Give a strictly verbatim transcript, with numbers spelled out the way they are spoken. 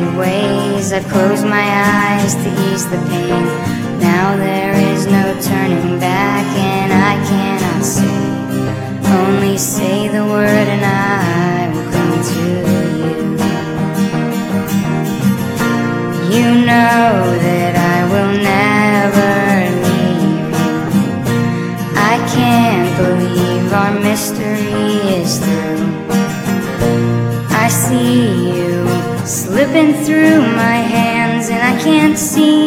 ways I've closed my eyes to ease the pain. Now there is no turning back, and I cannot say. Only say the word and I will come to you. You know that I will never leave you. I can't believe our mystery is through. I see you slipping through my hands, and I can't see